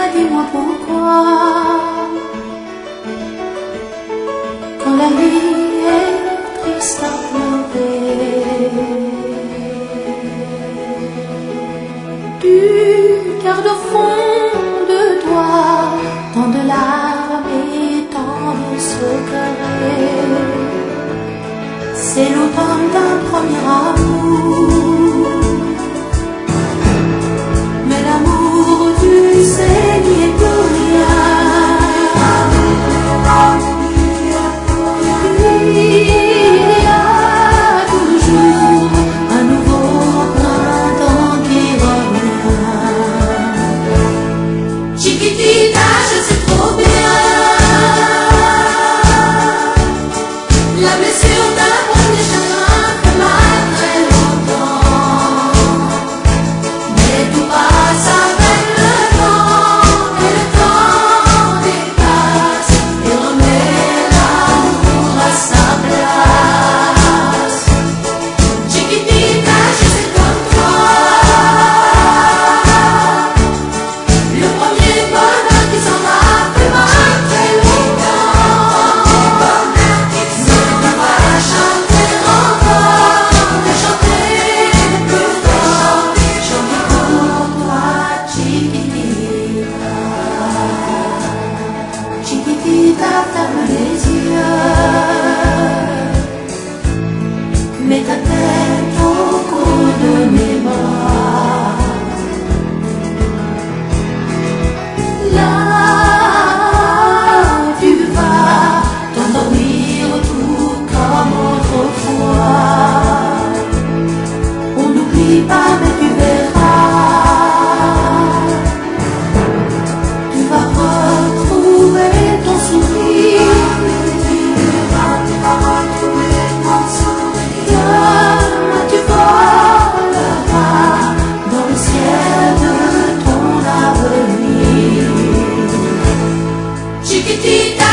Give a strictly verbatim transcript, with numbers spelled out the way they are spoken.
dis-moi pourquoi, quand la vie est triste à pleurer, tu gardes au fond de toi tant de larmes et tant de secrets. C'est l'automne d'un premier amour, mais l'amour, tu sais, n'y est plus rien. Il y a toujours un nouveau printemps qui revient. Chiquitita, je sais trop bien la blessure d'un premier chagrin fait mal très longtemps. Mais tout passe avec le temps, et le temps dépasse et remet l'amour à sa place. Chiquitita, je sais comme toi, le premier bonheur qui s'en va fait mal très longtemps. Ne peux pas chanter encore, mais chanter plus fort, chanter pour toi, Chiquitita. Chiquitita, ferme les yeux, mets ta tête au creux de mes bras. Là, tu vas t'endormir tout comme autrefois. On n'oublie pas, mais tu verras, tu vas retrouver ton sourire. Tu vas, tu vas retrouver ton sourire. Tu voleras dans le ciel de ton avenir. Chiquitita,